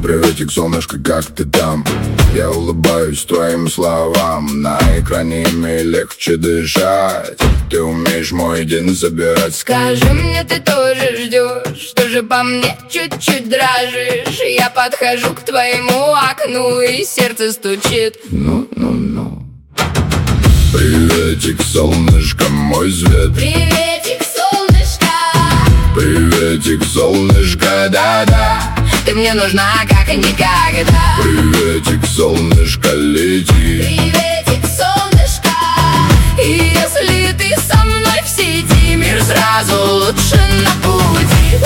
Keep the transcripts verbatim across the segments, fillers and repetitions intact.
Приветик, солнышко, как ты там? Я улыбаюсь твоим словам. На экране ими легче дышать. Ты умеешь мой день забирать. Скажи мне, ты тоже ждешь, тоже по мне чуть-чуть дрожишь. Я подхожу к твоему окну, и сердце стучит. Ну-ну-ну. Приветик, солнышко, мой свет. Приветик, солнышко. Приветик, солнышко, да-да. Ты мне нужна как никогда. Приветик, солнышко, лети. Приветик, солнышко. И если ты со мной в сети, мир сразу лучше на пути.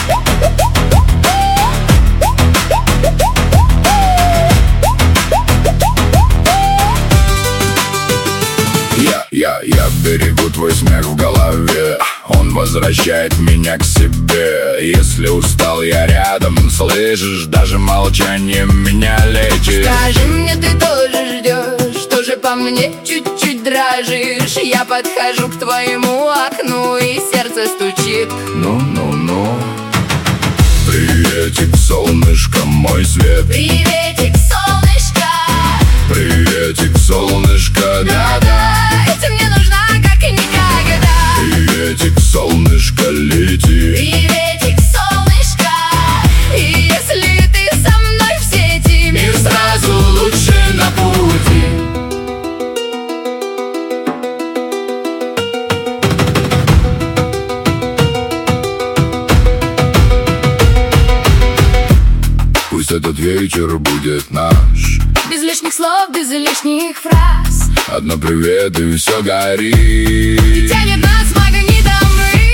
Я, я, я берегу твой смех в голове. Он возвращает меня к себе. Если устал, я рядом, слышишь? Даже молчание меня лечит. Скажи мне, ты тоже ждешь, тоже по мне чуть-чуть дрожишь. Я подхожу к твоему окну, и сердце стучит. Ну-ну-ну. Приветик, солнышко, мой свет. Приветик, солнышко. Приветик, солнышко, да-да. Ты мне нужна как никогда. Приветик, солнышко, лети. Приветик, солнышко. И если ты со мной в сети, мир сразу лучше на пути. Пусть этот вечер будет наш. Без лишних слов, без лишних фраз. Одно привет и все горит. И тянет нас магнитом.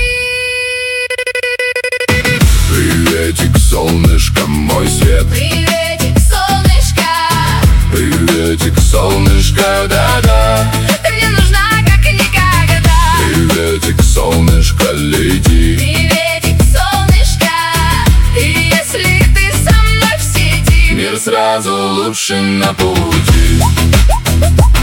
Приветик, солнышко, мой свет. Приветик, солнышко. Приветик, солнышко, да-да. Ты мне нужна как никогда. Приветик, солнышко, лети. Приветик, солнышко. И если ты со мной в сети, Мир сразу лучше на пути.